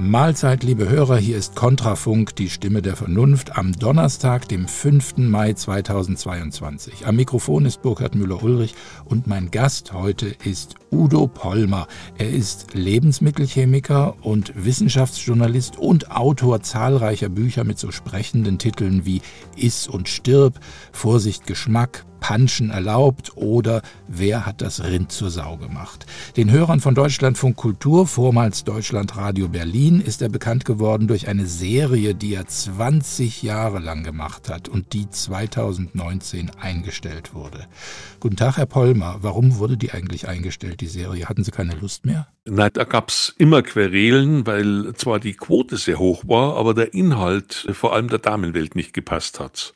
Mahlzeit, liebe Hörer, hier ist Kontrafunk, die Stimme der Vernunft, am Donnerstag, dem 5. Mai 2022. Am Mikrofon ist Burkhard Müller-Ulrich und mein Gast heute ist Udo Pollmer. Er ist Lebensmittelchemiker und Wissenschaftsjournalist und Autor zahlreicher Bücher mit so sprechenden Titeln wie Iss und stirb, Vorsicht Geschmack, Panschen erlaubt oder Wer hat das Rind zur Sau gemacht? Den Hörern von Deutschlandfunk Kultur, vormals Deutschlandradio Berlin, ist er bekannt geworden durch eine Serie, die er 20 Jahre lang gemacht hat und die 2019 eingestellt wurde. Guten Tag, Herr Pollmer. Warum wurde die eigentlich eingestellt, die Serie? Hatten Sie keine Lust mehr? Nein, da gab's immer Querelen, weil zwar die Quote sehr hoch war, aber der Inhalt vor allem der Damenwelt nicht gepasst hat.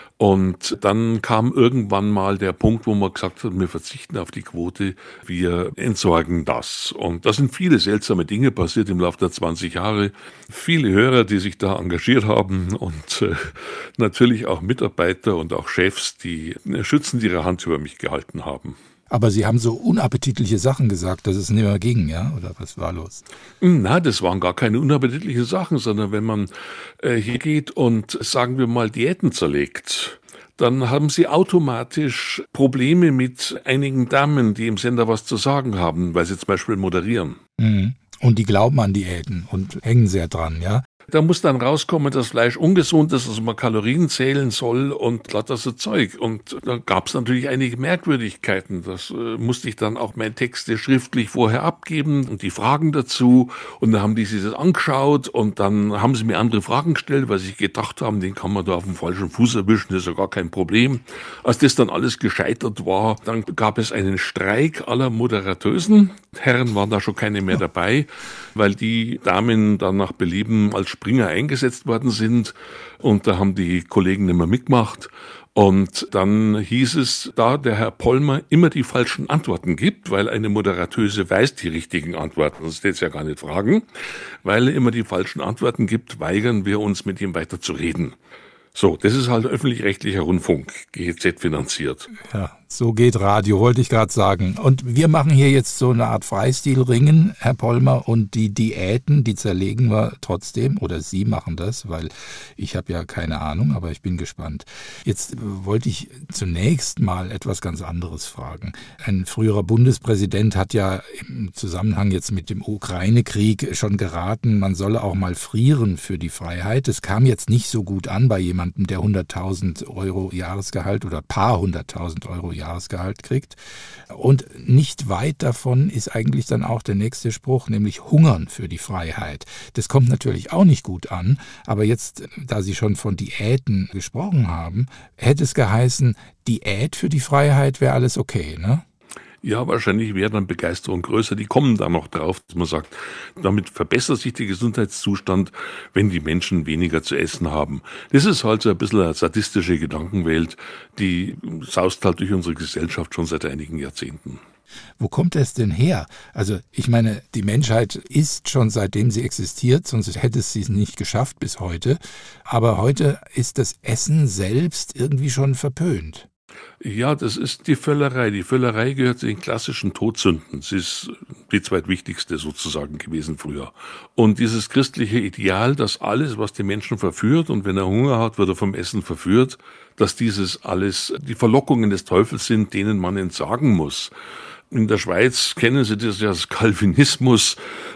Und dann kam irgendwann mal der Punkt, wo man gesagt hat, wir verzichten auf die Quote, wir entsorgen das. Und da sind viele seltsame Dinge passiert im Laufe der 20 Jahre. Viele Hörer, die sich da engagiert haben und natürlich auch Mitarbeiter und auch Chefs, die schützend ihre Hand über mich gehalten haben. Aber Sie haben so unappetitliche Sachen gesagt, dass es nicht mehr ging, ja? Oder was war los? Na, das waren gar keine unappetitlichen Sachen, sondern wenn man hier geht und, sagen wir mal, Diäten zerlegt, dann haben Sie automatisch Probleme mit einigen Damen, die im Sender was zu sagen haben, weil sie zum Beispiel moderieren. Mhm. Und die glauben an Diäten und hängen sehr dran, ja? Da muss dann rauskommen, dass Fleisch ungesund ist, dass man Kalorien zählen soll und lauter so Zeug. Und da gab es natürlich einige Merkwürdigkeiten. Das musste ich dann auch meine Texte schriftlich vorher abgeben und die Fragen dazu. Und dann haben die sich das angeschaut und dann haben sie mir andere Fragen gestellt, weil sie gedacht haben, den kann man da auf dem falschen Fuß erwischen, das ist ja gar kein Problem. Als das dann alles gescheitert war, dann gab es einen Streik aller Moderatösen. Herren waren da schon keine mehr dabei, weil die Damen dann nach Belieben als Springer eingesetzt worden sind und da haben die Kollegen nicht mehr mitgemacht. Und dann hieß es, da der Herr Pollmer immer die falschen Antworten gibt, weil eine Moderatöse weiß die richtigen Antworten, das steht ja gar nicht fragen, weil er immer die falschen Antworten gibt, weigern wir uns mit ihm weiter zu reden. So, das ist halt öffentlich-rechtlicher Rundfunk, GEZ finanziert. Ja, so geht Radio, wollte ich gerade sagen. Und wir machen hier jetzt so eine Art Freistilringen, Herr Pollmer, und die Diäten, die zerlegen wir trotzdem, oder Sie machen das, weil ich habe ja keine Ahnung, aber ich bin gespannt. Jetzt wollte ich zunächst mal etwas ganz anderes fragen. Ein früherer Bundespräsident hat ja im Zusammenhang jetzt mit dem Ukraine-Krieg schon geraten, man solle auch mal frieren für die Freiheit. Es kam jetzt nicht so gut an bei jemandem, der 100.000 Euro Jahresgehalt oder paar 100.000 Euro Jahresgehalt kriegt. Und nicht weit davon ist eigentlich dann auch der nächste Spruch, nämlich hungern für die Freiheit. Das kommt natürlich auch nicht gut an, aber jetzt, da Sie schon von Diäten gesprochen haben, hätte es geheißen, Diät für die Freiheit wäre alles okay, ne? Ja, wahrscheinlich wäre dann Begeisterung größer. Die kommen da noch drauf, dass man sagt, damit verbessert sich der Gesundheitszustand, wenn die Menschen weniger zu essen haben. Das ist halt so ein bisschen eine sadistische Gedankenwelt, die saust halt durch unsere Gesellschaft schon seit einigen Jahrzehnten. Wo kommt es denn her? Also ich meine, die Menschheit isst schon seitdem sie existiert, sonst hätte es sie nicht geschafft bis heute. Aber heute ist das Essen selbst irgendwie schon verpönt. Ja, das ist die Völlerei. Die Völlerei gehört zu den klassischen Todsünden. Sie ist die zweitwichtigste sozusagen gewesen früher. Und dieses christliche Ideal, dass alles, was den Menschen verführt, und wenn er Hunger hat, wird er vom Essen verführt, dass dieses alles die Verlockungen des Teufels sind, denen man entsagen muss. In der Schweiz kennen Sie das ja als Calvinismus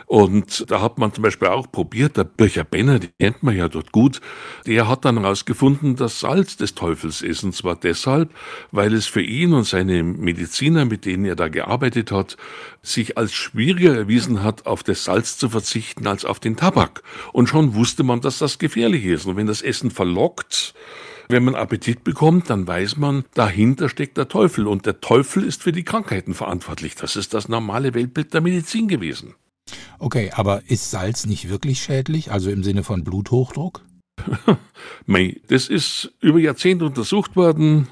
und da hat man zum Beispiel auch probiert, der Bircher Benner, den kennt man ja dort gut, der hat dann herausgefunden, dass Salz des Teufels ist und zwar deshalb, weil es für ihn und seine Mediziner, mit denen er da gearbeitet hat, sich als schwieriger erwiesen hat, auf das Salz zu verzichten als auf den Tabak. Und schon wusste man, dass das gefährlich ist und wenn das Essen verlockt, wenn man Appetit bekommt, dann weiß man, dahinter steckt der Teufel. Und der Teufel ist für die Krankheiten verantwortlich. Das ist das normale Weltbild der Medizin gewesen. Okay, aber ist Salz nicht wirklich schädlich, also im Sinne von Bluthochdruck? Das ist über Jahrzehnte untersucht worden.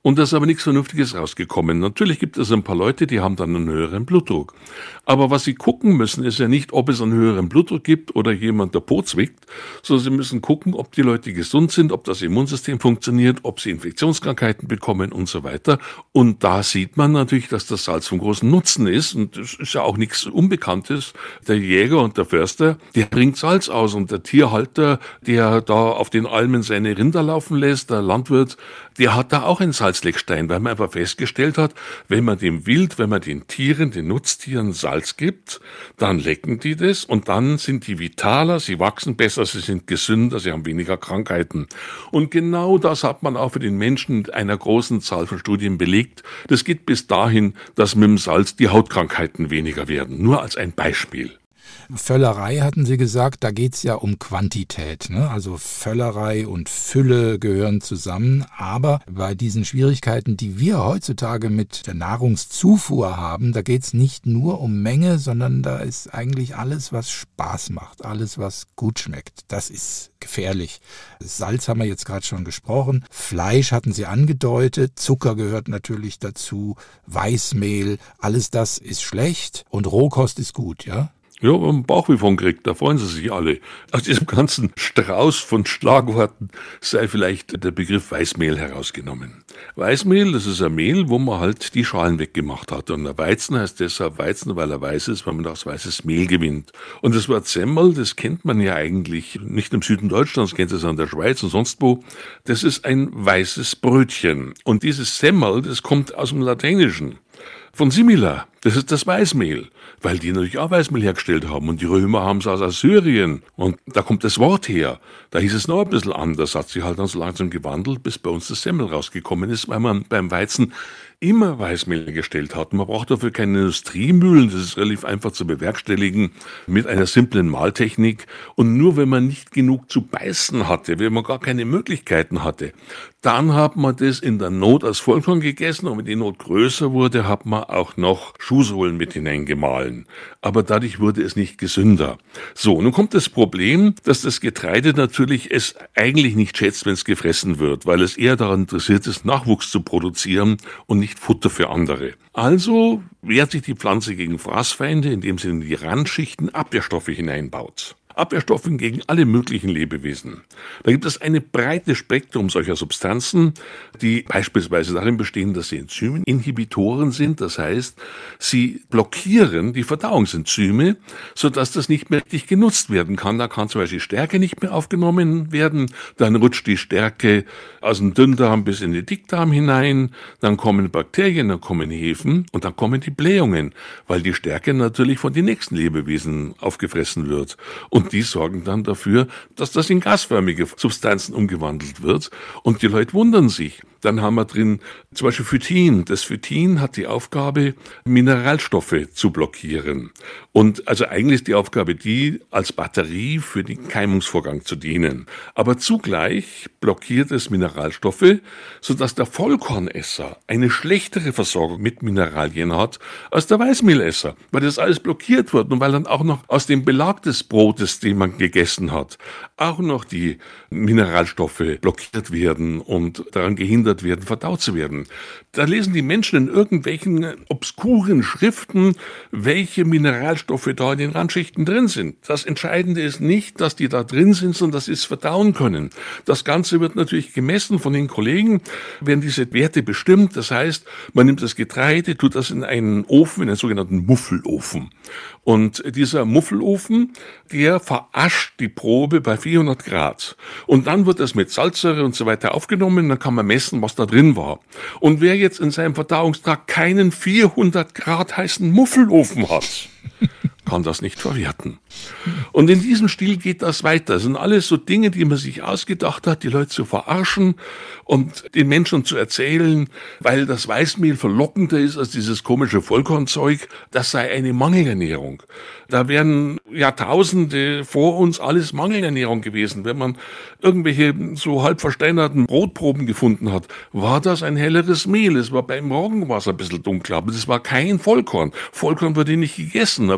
Und da ist aber nichts Vernünftiges rausgekommen. Natürlich gibt es ein paar Leute, die haben dann einen höheren Blutdruck. Aber was sie gucken müssen, ist ja nicht, ob es einen höheren Blutdruck gibt oder jemand der Po zwickt, sondern sie müssen gucken, ob die Leute gesund sind, ob das Immunsystem funktioniert, ob sie Infektionskrankheiten bekommen und so weiter. Und da sieht man natürlich, dass das Salz von großem Nutzen ist. Und das ist ja auch nichts Unbekanntes. Der Jäger und der Förster, der bringt Salz aus. Und der Tierhalter, der da auf den Almen seine Rinder laufen lässt, der Landwirt, der hat da auch einen Salzleckstein, weil man einfach festgestellt hat, wenn man dem Wild, wenn man den Tieren, den Nutztieren Salz gibt, dann lecken die das und dann sind die vitaler, sie wachsen besser, sie sind gesünder, sie haben weniger Krankheiten. Und genau das hat man auch für den Menschen mit einer großen Zahl von Studien belegt. Das geht bis dahin, dass mit dem Salz die Hautkrankheiten weniger werden. Nur als ein Beispiel. Völlerei hatten Sie gesagt, da geht es ja um Quantität, ne? Also Völlerei und Fülle gehören zusammen, aber bei diesen Schwierigkeiten, die wir heutzutage mit der Nahrungszufuhr haben, da geht es nicht nur um Menge, sondern da ist eigentlich alles, was Spaß macht, alles, was gut schmeckt. Das ist gefährlich. Salz haben wir jetzt gerade schon gesprochen, Fleisch hatten Sie angedeutet, Zucker gehört natürlich dazu, Weißmehl, alles das ist schlecht und Rohkost ist gut, ja? Ja, wenn man Bauchweh von kriegt, da freuen sie sich alle. Aus diesem ganzen Strauß von Schlagworten sei vielleicht der Begriff Weißmehl herausgenommen. Weißmehl, das ist ein Mehl, wo man halt die Schalen weggemacht hat. Und der Weizen heißt deshalb Weizen, weil er weiß ist, weil man daraus weißes Mehl gewinnt. Und das Wort Semmel, das kennt man ja eigentlich nicht im Süden Deutschlands, kennt es an der Schweiz und sonst wo. Das ist ein weißes Brötchen. Und dieses Semmel, das kommt aus dem Lateinischen. Von Simila, das ist das Weißmehl, weil die natürlich auch Weißmehl hergestellt haben und die Römer haben es aus Assyrien und da kommt das Wort her. Da hieß es noch ein bisschen anders, hat sich halt dann so langsam gewandelt, bis bei uns das Semmel rausgekommen ist, weil man beim Weizen immer Weißmehl gestellt hat. Man braucht dafür keine Industriemühlen, das ist relativ einfach zu bewerkstelligen mit einer simplen Mahltechnik. Und nur wenn man nicht genug zu beißen hatte, wenn man gar keine Möglichkeiten hatte, dann hat man das in der Not als Vollkorn gegessen und wenn die Not größer wurde, hat man auch noch Schuhsohlen mit hineingemahlen. Aber dadurch wurde es nicht gesünder. So, nun kommt das Problem, dass das Getreide natürlich es eigentlich nicht schätzt, wenn es gefressen wird, weil es eher daran interessiert ist, Nachwuchs zu produzieren und nicht Futter für andere. Also wehrt sich die Pflanze gegen Fraßfeinde, indem sie in die Randschichten Abwehrstoffe hineinbaut. Abwehrstoffe gegen alle möglichen Lebewesen. Da gibt es ein breites Spektrum solcher Substanzen, die beispielsweise darin bestehen, dass sie Enzyminhibitoren sind. Das heißt, sie blockieren die Verdauungsenzyme, sodass das nicht mehr richtig genutzt werden kann. Da kann zum Beispiel Stärke nicht mehr aufgenommen werden. Dann rutscht die Stärke aus dem Dünndarm bis in den Dickdarm hinein. Dann kommen Bakterien, dann kommen Hefen und dann kommen die Blähungen, weil die Stärke natürlich von den nächsten Lebewesen aufgefressen wird. Und die sorgen dann dafür, dass das in gasförmige Substanzen umgewandelt wird. Und die Leute wundern sich. Dann haben wir drin zum Beispiel Phytin. Das Phytin hat die Aufgabe, Mineralstoffe zu blockieren. Und also eigentlich ist die Aufgabe die, als Batterie für den Keimungsvorgang zu dienen. Aber zugleich blockiert es Mineralstoffe, sodass der Vollkornesser eine schlechtere Versorgung mit Mineralien hat als der Weißmehlesser, weil das alles blockiert wird und weil dann auch noch aus dem Belag des Brotes, den man gegessen hat, auch noch die Mineralstoffe blockiert werden und daran gehindert werden, verdaut zu werden. Da lesen die Menschen in irgendwelchen obskuren Schriften, welche Mineralstoffe da in den Randschichten drin sind. Das Entscheidende ist nicht, dass die da drin sind, sondern dass sie es verdauen können. Das Ganze wird natürlich gemessen von den Kollegen, werden diese Werte bestimmt. Das heißt, man nimmt das Getreide, tut das in einen Ofen, in einen sogenannten Muffelofen. Und dieser Muffelofen, der verascht die Probe bei 400 Grad. Und dann wird das mit Salzsäure und so weiter aufgenommen, dann kann man messen, was da drin war. Und wer jetzt in seinem Verdauungstrakt keinen 400 Grad heißen Muffelofen hat, kann das nicht verwerten. Und in diesem Stil geht das weiter. Das sind alles so Dinge, die man sich ausgedacht hat, die Leute zu verarschen und den Menschen zu erzählen, weil das Weißmehl verlockender ist als dieses komische Vollkornzeug, das sei eine Mangelernährung. Da wären Jahrtausende vor uns alles Mangelernährung gewesen. Wenn man irgendwelche so halb versteinerten Brotproben gefunden hat, war das ein helleres Mehl. Es war beim Roggen war es ein bisschen dunkler, aber das war kein Vollkorn. Vollkorn wurde nicht gegessen. Aber wenn die Menschen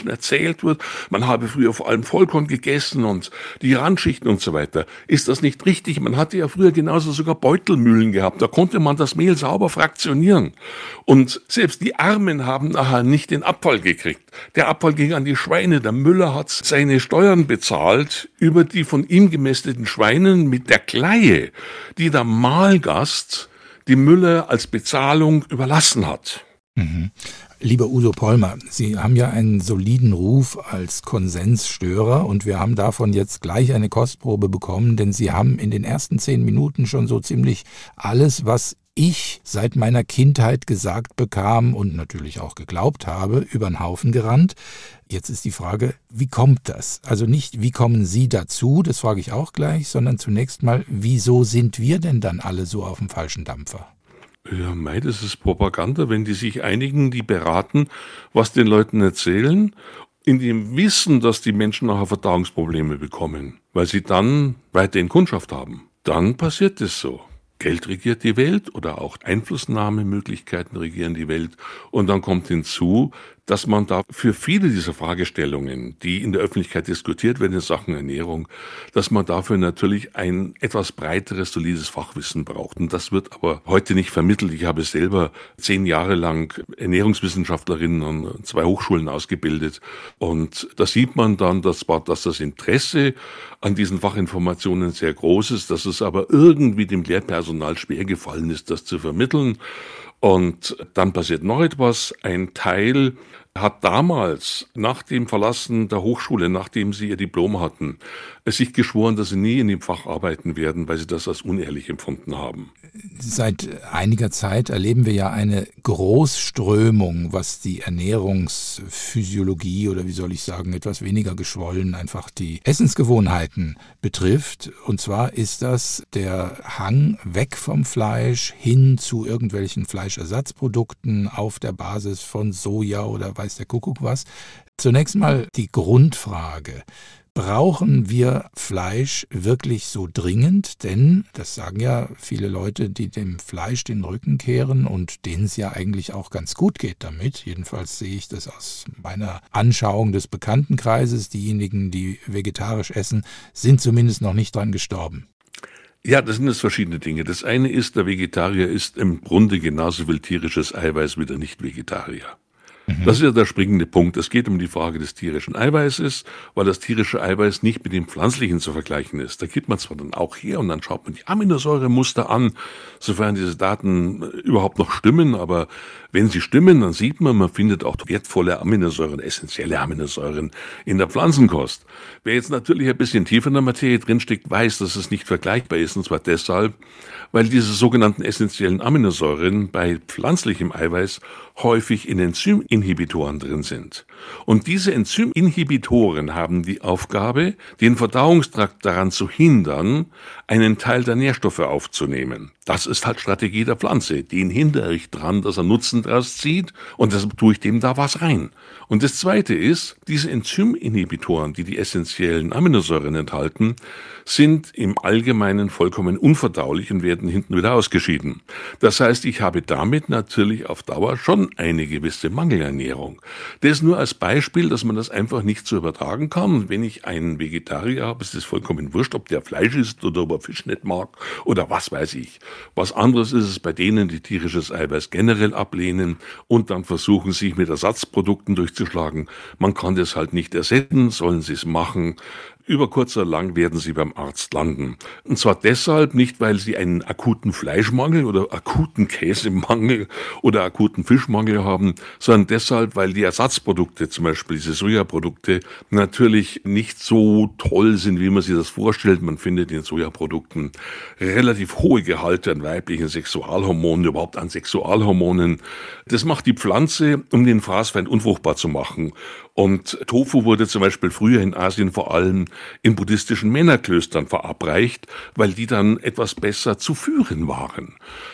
Menschen erzählt wird, man habe früher vor allem Vollkorn gegessen und die Randschichten und so weiter. Ist das nicht richtig? Man hatte ja früher genauso sogar Beutelmühlen gehabt. Da konnte man das Mehl sauber fraktionieren. Und selbst die Armen haben nachher nicht den Abfall gekriegt. Der Abfall ging an die Schweine. Der Müller hat seine Steuern bezahlt über die von ihm gemästeten Schweinen mit der Kleie, die der Mahlgast die Müller als Bezahlung überlassen hat. Mhm. Lieber Udo Pollmer, Sie haben ja einen soliden Ruf als Konsensstörer und wir haben davon jetzt gleich eine Kostprobe bekommen, denn Sie haben in den ersten 10 Minuten schon so ziemlich alles, was ich seit meiner Kindheit gesagt bekam und natürlich auch geglaubt habe, über den Haufen gerannt. Jetzt ist die Frage, wie kommt das? Also nicht, wie kommen Sie dazu, das frage ich auch gleich, sondern zunächst mal, wieso sind wir denn dann alle so auf dem falschen Dampfer? Ja, das ist Propaganda, wenn die sich einigen, die beraten, was den Leuten erzählen, in dem Wissen, dass die Menschen nachher Verdauungsprobleme bekommen, weil sie dann weiterhin Kundschaft haben. Dann passiert es so. Geld regiert die Welt oder auch Einflussnahmemöglichkeiten regieren die Welt. Und dann kommt hinzu, dass man da für viele dieser Fragestellungen, die in der Öffentlichkeit diskutiert werden in Sachen Ernährung, dass man dafür natürlich ein etwas breiteres, solides Fachwissen braucht. Und das wird aber heute nicht vermittelt. Ich habe selber 10 Jahre lang Ernährungswissenschaftlerinnen an 2 Hochschulen ausgebildet. Und da sieht man dann, dass das Interesse an diesen Fachinformationen sehr groß ist, dass es aber irgendwie dem Lehrpersonal schwer gefallen ist, das zu vermitteln. Und dann passiert noch etwas. Ein Teil hat damals, nach dem Verlassen der Hochschule, nachdem sie ihr Diplom hatten, sich geschworen, dass sie nie in dem Fach arbeiten werden, weil sie das als unehrlich empfunden haben. Seit einiger Zeit erleben wir ja eine Großströmung, was die Ernährungsphysiologie oder wie soll ich sagen, etwas weniger geschwollen, einfach die Essensgewohnheiten betrifft. Und zwar ist das der Hang weg vom Fleisch hin zu irgendwelchen Fleischersatzprodukten auf der Basis von Soja oder weiß der Kuckuck was. Zunächst mal die Grundfrage. Brauchen wir Fleisch wirklich so dringend? Denn, das sagen ja viele Leute, die dem Fleisch den Rücken kehren und denen es ja eigentlich auch ganz gut geht damit. Jedenfalls sehe ich das aus meiner Anschauung des Bekanntenkreises. Diejenigen, die vegetarisch essen, sind zumindest noch nicht dran gestorben. Ja, das sind jetzt verschiedene Dinge. Das eine ist, der Vegetarier isst im Grunde genauso viel tierisches Eiweiß wie der Nicht-Vegetarier. Das ist ja der springende Punkt. Es geht um die Frage des tierischen Eiweißes, weil das tierische Eiweiß nicht mit dem pflanzlichen zu vergleichen ist. Da geht man zwar dann auch her und dann schaut man die Aminosäuremuster an, sofern diese Daten überhaupt noch stimmen, aber wenn sie stimmen, dann sieht man findet auch wertvolle Aminosäuren, essentielle Aminosäuren in der Pflanzenkost. Wer jetzt natürlich ein bisschen tiefer in der Materie drinsteckt, weiß, dass es nicht vergleichbar ist, und zwar deshalb, weil diese sogenannten essentiellen Aminosäuren bei pflanzlichem Eiweiß häufig in Enzyminhibitoren drin sind. Und diese Enzyminhibitoren haben die Aufgabe, den Verdauungstrakt daran zu hindern, einen Teil der Nährstoffe aufzunehmen. Das ist halt Strategie der Pflanze. Den hindere ich dran, dass er Nutzen daraus zieht, und deshalb tue ich dem da was rein. Und das Zweite ist, diese Enzyminhibitoren, die die essentiellen Aminosäuren enthalten, sind im Allgemeinen vollkommen unverdaulich und werden hinten wieder ausgeschieden. Das heißt, ich habe damit natürlich auf Dauer schon eine gewisse Mangelernährung. Das nur als Beispiel, dass man das einfach nicht so übertragen kann. Und wenn ich einen Vegetarier habe, ist es vollkommen wurscht, ob der Fleisch isst oder ob er Fisch nicht mag oder was weiß ich. Was anderes ist es bei denen, die tierisches Eiweiß generell ablehnen und dann versuchen, sich mit Ersatzprodukten durchzuschlagen. Man kann das halt nicht ersetzen, sollen sie es machen. Über kurz oder lang werden sie beim Arzt landen. Und zwar deshalb nicht, weil sie einen akuten Fleischmangel oder akuten Käsemangel oder akuten Fischmangel haben, sondern deshalb, weil die Ersatzprodukte, zum Beispiel diese Sojaprodukte, natürlich nicht so toll sind, wie man sich das vorstellt. Man findet in Sojaprodukten relativ hohe Gehalte an weiblichen Sexualhormonen, überhaupt an Sexualhormonen. Das macht die Pflanze, um den Fraßfeind unfruchtbar zu machen. Und Tofu wurde zum Beispiel früher in Asien vor allem in buddhistischen Männerklöstern verabreicht, weil die dann etwas besser zu führen waren.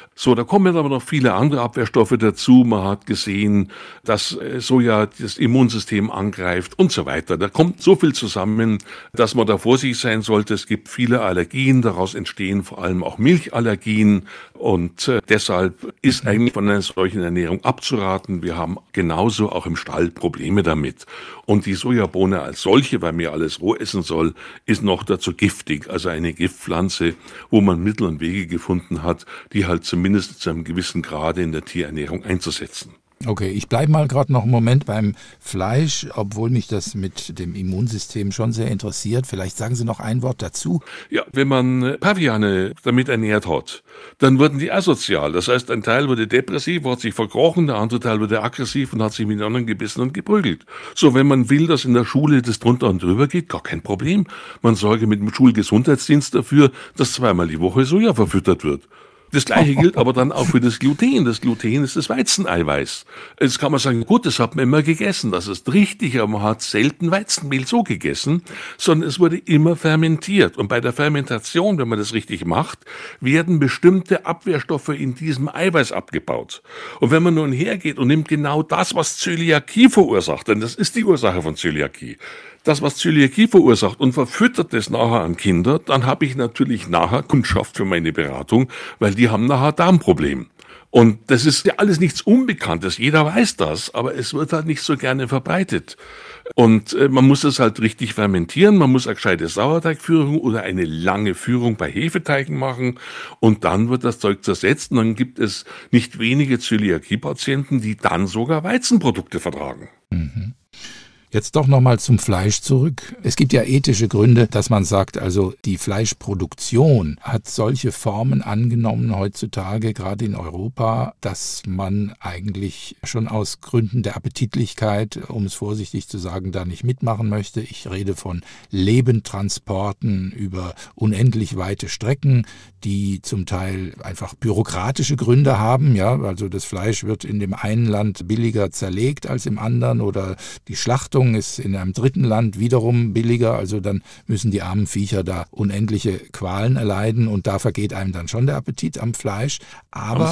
So, da kommen aber noch viele andere Abwehrstoffe dazu. Man hat gesehen, dass Soja das Immunsystem angreift und so weiter. Da kommt so viel zusammen, dass man da vorsichtig sein sollte. Es gibt viele Allergien, daraus entstehen vor allem auch Milchallergien und deshalb ist eigentlich von einer solchen Ernährung abzuraten. Wir haben genauso auch im Stall Probleme damit. Und die Sojabohne als solche, weil man ja alles roh essen soll, ist noch dazu giftig. Also eine Giftpflanze, wo man Mittel und Wege gefunden hat, die halt zumindest zu einem gewissen Grade in der Tierernährung einzusetzen. Okay, ich bleibe mal gerade noch einen Moment beim Fleisch, obwohl mich das mit dem Immunsystem schon sehr interessiert. Vielleicht sagen Sie noch ein Wort dazu. Ja, wenn man Paviane damit ernährt hat, dann wurden die asozial. Das heißt, ein Teil wurde depressiv, hat sich verkrochen, der andere Teil wurde aggressiv und hat sich mit den anderen gebissen und geprügelt. So, wenn man will, dass in der Schule das drunter und drüber geht, gar kein Problem. Man sorge mit dem Schulgesundheitsdienst dafür, dass zweimal die Woche Soja verfüttert wird. Das Gleiche gilt aber dann auch für das Gluten. Das Gluten ist das Weizeneiweiß. Jetzt kann man sagen, gut, das hat man immer gegessen. Das ist richtig, aber man hat selten Weizenmehl so gegessen, sondern es wurde immer fermentiert. Und bei der Fermentation, wenn man das richtig macht, werden bestimmte Abwehrstoffe in diesem Eiweiß abgebaut. Und wenn man nun hergeht und nimmt genau das, was Zöliakie verursacht, denn das ist die Ursache von Zöliakie, das, was Zöliakie verursacht und verfüttert es nachher an Kinder, dann habe ich natürlich nachher Kundschaft für meine Beratung, weil die haben nachher Darmproblem. Und das ist ja alles nichts Unbekanntes, jeder weiß das, aber es wird halt nicht so gerne verbreitet. Und man muss es halt richtig fermentieren, man muss eine gescheite Sauerteigführung oder eine lange Führung bei Hefeteigen machen und dann wird das Zeug zersetzt und dann gibt es nicht wenige Zöliakie-Patienten, die dann sogar Weizenprodukte vertragen. Mhm. Jetzt doch nochmal zum Fleisch zurück. Es gibt ja ethische Gründe, dass man sagt, also die Fleischproduktion hat solche Formen angenommen heutzutage, gerade in Europa, dass man eigentlich schon aus Gründen der Appetitlichkeit, um es vorsichtig zu sagen, da nicht mitmachen möchte. Ich rede von Lebendtransporten über unendlich weite Strecken, die zum Teil einfach bürokratische Gründe haben. Ja, also das Fleisch wird in dem einen Land billiger zerlegt als im anderen oder die Schlachtung ist in einem dritten Land wiederum billiger, also dann müssen die armen Viecher da unendliche Qualen erleiden und da vergeht einem dann schon der Appetit am Fleisch. Aber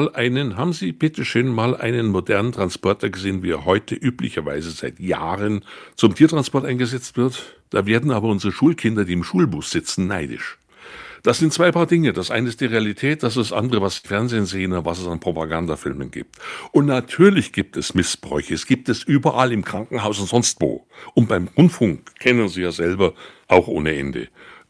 haben Sie bitte schön mal einen modernen Transporter gesehen, wie er heute üblicherweise seit Jahren zum Tiertransport eingesetzt wird? Da werden aber unsere Schulkinder, die im Schulbus sitzen, neidisch. Das sind zwei Paar Dinge. Das eine ist die Realität, das ist das andere, was Fernsehen sehen und was es an Propagandafilmen gibt. Und natürlich gibt es Missbräuche. Es gibt es überall im Krankenhaus und sonst wo. Und beim Rundfunk kennen Sie ja selber auch ohne Ende.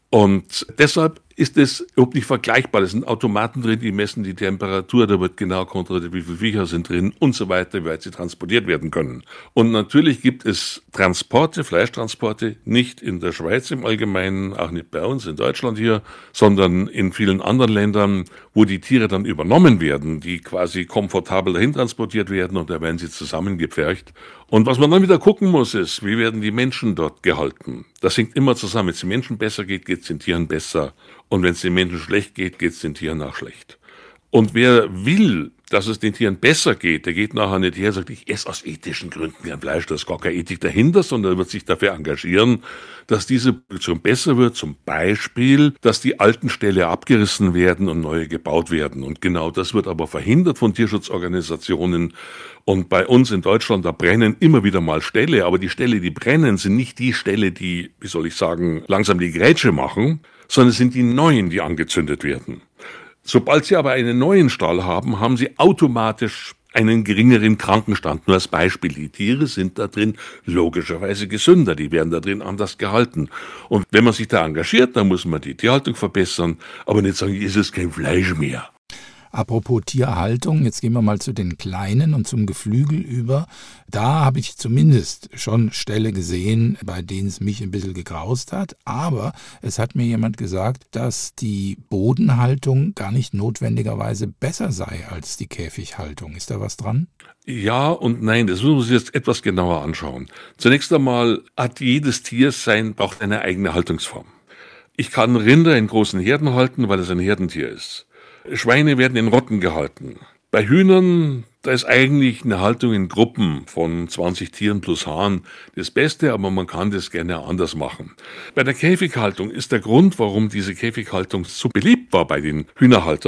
Und deshalb ist es überhaupt nicht vergleichbar. Da sind Automaten drin, die messen die Temperatur, da wird genau kontrolliert, wie viele Viecher sind drin und so weiter, wie weit sie transportiert werden können. Und natürlich gibt es Transporte, Fleischtransporte, nicht in der Schweiz im Allgemeinen, auch nicht bei uns in Deutschland hier, sondern in vielen anderen Ländern, wo die Tiere dann übernommen werden, die quasi komfortabel dahin transportiert werden und da werden sie zusammengepfercht. Und was man dann wieder gucken muss, ist, wie werden die Menschen dort gehalten? Das hängt immer zusammen. Wenn es den Menschen besser geht, geht es den Tieren besser. Und wenn es den Menschen schlecht geht, geht es den Tieren auch schlecht. Und wer will, dass es den Tieren besser geht, der geht nachher nicht her und sagt, ich esse aus ethischen Gründen kein Fleisch, da ist gar keine Ethik dahinter, sondern er wird sich dafür engagieren, dass diese Produktion besser wird, zum Beispiel, dass die alten Ställe abgerissen werden und neue gebaut werden. Und genau das wird aber verhindert von Tierschutzorganisationen. Und bei uns in Deutschland, da brennen immer wieder mal Ställe, aber die Ställe, die brennen, sind nicht die Ställe, die, wie soll ich sagen, langsam die Grätsche machen, sondern es sind die neuen, die angezündet werden. Sobald Sie aber einen neuen Stall haben, haben Sie automatisch einen geringeren Krankenstand. Nur als Beispiel, die Tiere sind da drin logischerweise gesünder, die werden da drin anders gehalten. Und wenn man sich da engagiert, dann muss man die Tierhaltung verbessern, aber nicht sagen, ist es kein Fleisch mehr. Apropos Tierhaltung, jetzt gehen wir mal zu den Kleinen und zum Geflügel über. Da habe ich zumindest schon Ställe gesehen, bei denen es mich ein bisschen gegraust hat. Aber es hat mir jemand gesagt, dass die Bodenhaltung gar nicht notwendigerweise besser sei als die Käfighaltung. Ist da was dran? Ja und nein, das muss man sich jetzt etwas genauer anschauen. Zunächst einmal hat jedes Tier braucht eine eigene Haltungsform. Ich kann Rinder in großen Herden halten, weil es ein Herdentier ist. Schweine werden in Rotten gehalten. Bei Hühnern, da ist eigentlich eine Haltung in Gruppen von 20 Tieren plus Hahn das Beste, aber man kann das gerne anders machen. Bei der Käfighaltung ist der Grund, warum diese Käfighaltung so beliebt war bei den Hühnerhaltern,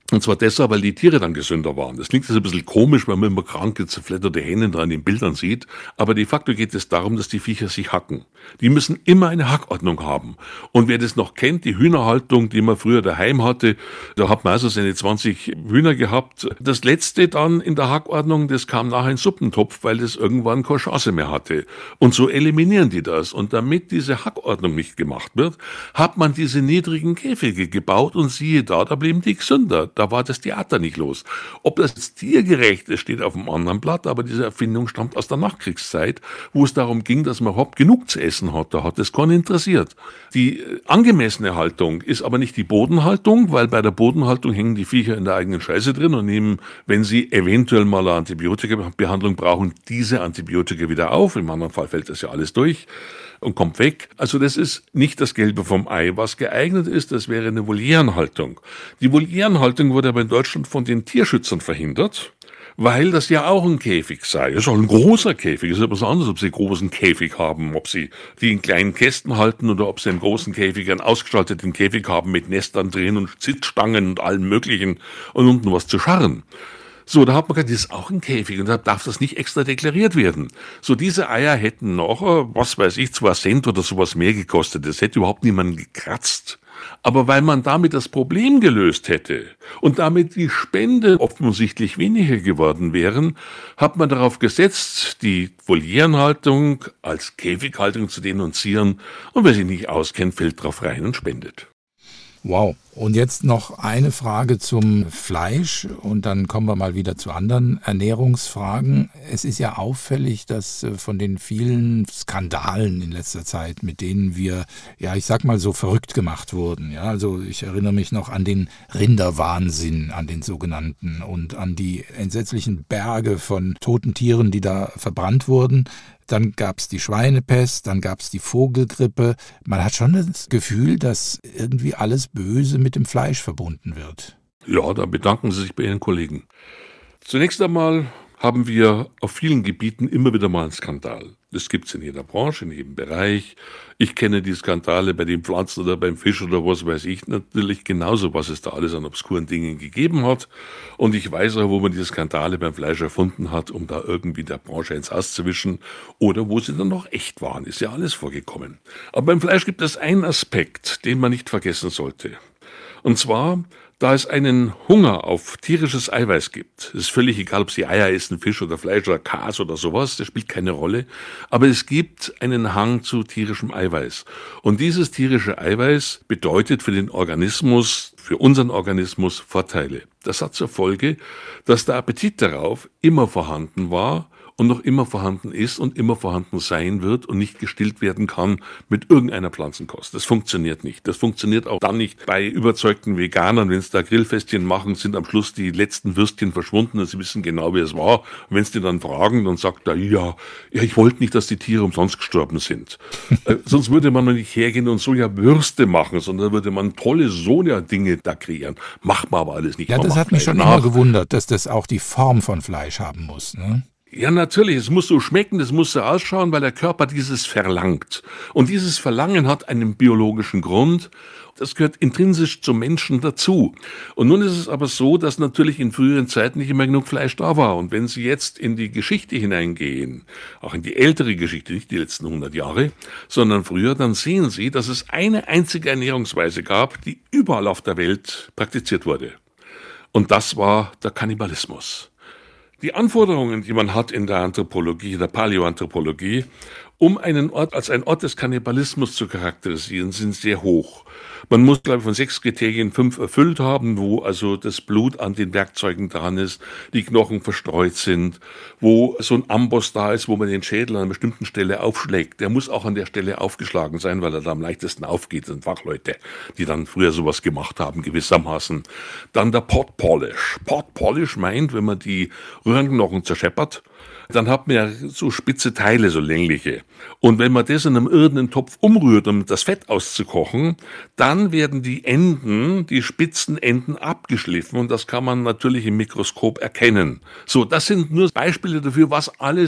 Und zwar deshalb, weil die Tiere dann gesünder waren. Das klingt jetzt ein bisschen komisch, wenn man immer kranke, zerfledderte Hähne da in den Bildern sieht. Aber de facto geht es darum, dass die Viecher sich hacken. Die müssen immer eine Hackordnung haben. Und wer das noch kennt, die Hühnerhaltung, die man früher daheim hatte, da hat man also seine 20 Hühner gehabt. Das letzte dann in der Hackordnung, das kam nachher in Suppentopf, weil das irgendwann keine Chance mehr hatte. Und so eliminieren die das. Und damit diese Hackordnung nicht gemacht wird, hat man diese niedrigen Käfige gebaut und siehe da blieben die gesünder. Da war das Theater nicht los. Ob das jetzt tiergerecht ist, steht auf einem anderen Blatt, aber diese Erfindung stammt aus der Nachkriegszeit, wo es darum ging, dass man überhaupt genug zu essen hat. Da hat es keinen interessiert. Die angemessene Haltung ist aber nicht die Bodenhaltung, weil bei der Bodenhaltung hängen die Viecher in der eigenen Scheiße drin und nehmen, wenn sie eventuell mal eine Antibiotikabehandlung brauchen, diese Antibiotika wieder auf. Im anderen Fall fällt das ja alles durch und kommt weg. Also das ist nicht das Gelbe vom Ei. Was geeignet ist, das wäre eine Volierenhaltung. Die Volierenhaltung wurde aber in Deutschland von den Tierschützern verhindert, weil das ja auch ein Käfig sei. Das ist auch ein großer Käfig. Es ist etwas anderes, ob sie einen großen Käfig haben, ob sie die in kleinen Kästen halten oder ob sie einen großen Käfig, einen ausgestalteten Käfig haben mit Nestern drin und Sitzstangen und allem Möglichen und unten was zu scharren. So, da hat man gesagt, das ist auch ein Käfig und da darf das nicht extra deklariert werden. So, diese Eier hätten noch, was weiß ich, 2 Cent oder sowas mehr gekostet. Das hätte überhaupt niemanden gekratzt. Aber weil man damit das Problem gelöst hätte und damit die Spende offensichtlich weniger geworden wären, hat man darauf gesetzt, die Volierenhaltung als Käfighaltung zu denunzieren. Und wer sich nicht auskennt, fällt drauf rein und spendet. Wow. Und jetzt noch eine Frage zum Fleisch und dann kommen wir mal wieder zu anderen Ernährungsfragen. Es ist ja auffällig, dass von den vielen Skandalen in letzter Zeit, mit denen wir, ja, ich sag mal so verrückt gemacht wurden. Ja, also ich erinnere mich noch an den Rinderwahnsinn, an den sogenannten und an die entsetzlichen Berge von toten Tieren, die da verbrannt wurden. Dann gab es die Schweinepest, dann gab es die Vogelgrippe. Man hat schon das Gefühl, dass irgendwie alles Böse mit dem Fleisch verbunden wird. Ja, da bedanken Sie sich bei Ihren Kollegen. Zunächst einmal haben wir auf vielen Gebieten immer wieder mal einen Skandal. Das gibt es in jeder Branche, in jedem Bereich. Ich kenne die Skandale bei den Pflanzen oder beim Fisch oder was weiß ich natürlich genauso, was es da alles an obskuren Dingen gegeben hat. Und ich weiß auch, wo man diese Skandale beim Fleisch erfunden hat, um da irgendwie der Branche ins Haus zu wischen oder wo sie dann noch echt waren. Ist ja alles vorgekommen. Aber beim Fleisch gibt es einen Aspekt, den man nicht vergessen sollte. Und zwar, da es einen Hunger auf tierisches Eiweiß gibt. Es ist völlig egal, ob Sie Eier essen, Fisch oder Fleisch oder Käse oder sowas, das spielt keine Rolle. Aber es gibt einen Hang zu tierischem Eiweiß. Und dieses tierische Eiweiß bedeutet für den Organismus, für unseren Organismus Vorteile. Das hat zur Folge, dass der Appetit darauf immer vorhanden war und noch immer vorhanden ist und immer vorhanden sein wird und nicht gestillt werden kann mit irgendeiner Pflanzenkost. Das funktioniert nicht. Das funktioniert auch dann nicht bei überzeugten Veganern. Wenn sie da Grillfestchen machen, sind am Schluss die letzten Würstchen verschwunden und sie wissen genau, wie es war. Und wenn sie dann fragen, dann sagt er, ja, ich wollte nicht, dass die Tiere umsonst gestorben sind. Sonst würde man noch nicht hergehen und Sojawürste machen, sondern würde man tolle Soja-Dinge da kreieren. Macht man aber alles nicht. Ja, das hat mich schon immer gewundert, dass das auch die Form von Fleisch haben muss, ne? Ja, natürlich, es muss so schmecken, es muss so ausschauen, weil der Körper dieses verlangt. Und dieses Verlangen hat einen biologischen Grund. Das gehört intrinsisch zum Menschen dazu. Und nun ist es aber so, dass natürlich in früheren Zeiten nicht immer genug Fleisch da war. Und wenn Sie jetzt in die Geschichte hineingehen, auch in die ältere Geschichte, nicht die letzten 100 Jahre, sondern früher, dann sehen Sie, dass es eine einzige Ernährungsweise gab, die überall auf der Welt praktiziert wurde. Und das war der Kannibalismus. Die Anforderungen, die man hat in der Anthropologie, der Paläoanthropologie, um einen Ort als ein Ort des Kannibalismus zu charakterisieren, sind sehr hoch. Man muss, glaube ich, von 6 Kriterien 5 erfüllt haben, wo also das Blut an den Werkzeugen dran ist, die Knochen verstreut sind, wo so ein Amboss da ist, wo man den Schädel an einer bestimmten Stelle aufschlägt. Der muss auch an der Stelle aufgeschlagen sein, weil er da am leichtesten aufgeht. Das sind Fachleute, die dann früher sowas gemacht haben, gewissermaßen. Dann der Pot Polish. Pot Polish meint, wenn man die Röhrenknochen zerscheppert, dann hat man ja so spitze Teile, so längliche. Und wenn man das in einem irdenen Topf umrührt, um das Fett auszukochen, dann werden die Enden, die spitzen Enden abgeschliffen und das kann man natürlich im Mikroskop erkennen. So, das sind nur Beispiele dafür, was alles